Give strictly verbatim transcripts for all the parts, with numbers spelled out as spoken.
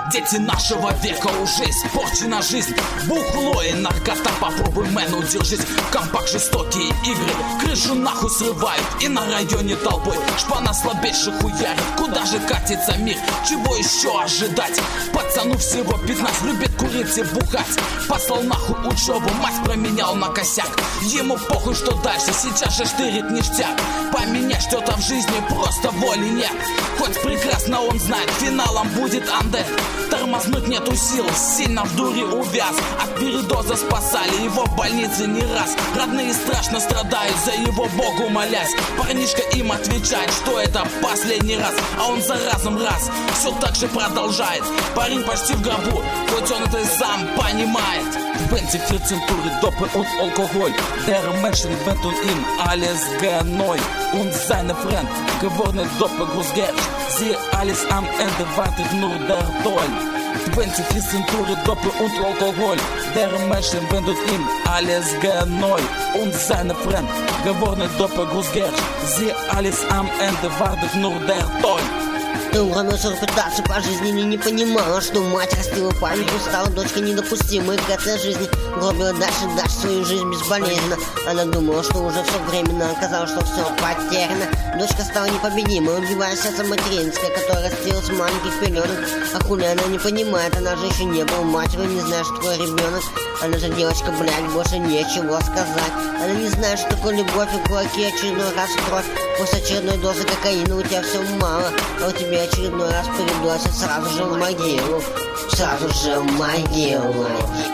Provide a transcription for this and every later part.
Дети нашего века уже испорчена жизнь. Бухло и наркота, попробуй, мэн, удержись. В компах жестокие игры, крышу нахуй срывают. И на районе толпой шпана слабейших хуярит. Куда же катится мир, чего еще ожидать? Пацану всего пятнадцать, любит курить и бухать. Послал нахуй учебу, мать променял на косяк. Ему похуй, что дальше, сейчас же штырит ништяк. Поменять что-то в жизни просто воли нет. Хоть прекрасно он знает, финалом будет андет. Тормознуть нету сил, сильно в дуре увяз. От передоза спасали его в больнице не раз. Родные страшно страдают, за его богу молясь. Парнишка им отвечает, что это последний раз. А он за разом раз, все так же продолжает. Парень почти в гробу, хоть он это и сам понимает. ventifjorton Doppel und Alkohol. Der Menschen wenden ihm alles genoi. Und seine Freund geworden Doppelgroßgerst. Sie alles am Ende wartet nur der Toll. ventifjorton Doppel und Alkohol. Der Menschen wenden ihm alles genoi. Und seine Freund geworden Doppelgroßgerst. Sie alles am Ende wartet nur der Toll. Угрожал пытаться по жизни и не понимала, что мать растила память, стала дочкой недопустимой к этой жизни. Гробила дальше, дальше свою жизнь безболезненно. Она думала, что уже все временно, оказалось, что все потеряно. Дочка стала непобедимой, убивая сердце материнское, которое растила с маленьких пеленок. А хули она не понимает, она же еще не была матерью, не знает, что такое ребенок. Она же девочка, блядь, больше нечего сказать. Она не знает, что такое любовь, и кулаки очередной раз кровь. После очередной дозы кокаина у тебя все мало, а у тебя очередной раз передозит сразу же в могилу. Сразу же в могилу.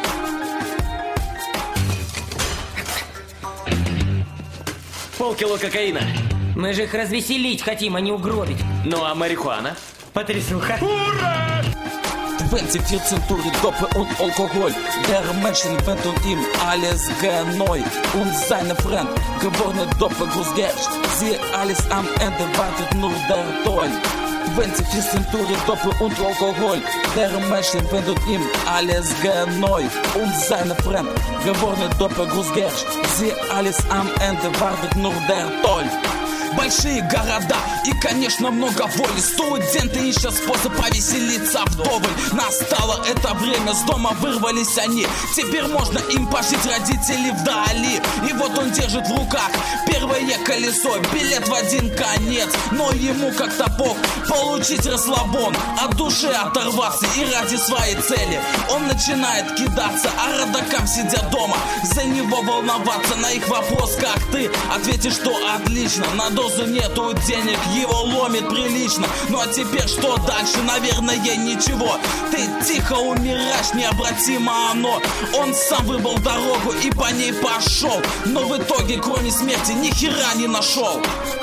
Полкило кокаина. Мы же их развеселить хотим, а не угробить. Ну а марихуана? Потрясуха. Ура! ventifjorton Doppel und Alkohol. Der Menschen wenden ihm alles genoi. Und seine Freund geworden Doppelgroßgerst. Sie alles am Ende wartet nur der Toll. ventifjorton Doppel und Alkohol. Der Menschen wenden ihm alles genoi. Und seine Freund geworden Doppelgroßgerst. Sie alles am Ende wartet nur der Toll. Большие города и, конечно, много воли. Студенты ищут способ повеселиться вдоволь. Настало это время, с дома вырвались они. Теперь можно им пожить, родители вдали. И вот он держит в руках первое колесо, билет в один конец. Но ему как-то бог получить расслабон, от души оторваться и ради своей цели. Он начинает кидаться, а родакам, сидя дома, за него волноваться. На их вопрос, как ты, ответишь, что отлично. На дозу нету денег, его ломит прилично. Ну а теперь что дальше? Наверное, ничего. Ты тихо умираешь, необратимо оно. Он сам выбрал дорогу и по ней пошел. Но в итоге, кроме смерти, ни хера не нашел.